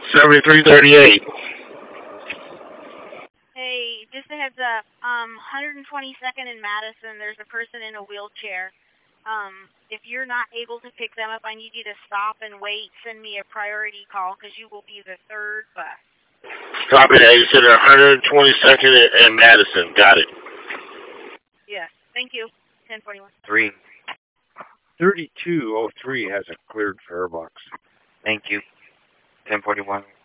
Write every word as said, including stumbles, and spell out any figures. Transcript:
seventy-three thirty-eight. Hey, just a heads up. Um, one twenty-second in Madison, there's a person in a wheelchair. Um, if you're not able to pick them up, I need you to stop and wait. Send me a priority call because you will be the third bus. Copy that. You said one twenty-second and Madison. Got it. Yes. Thank you. ten forty-one. Three. thirty-two oh three has a cleared fare box. Thank you. ten forty-one.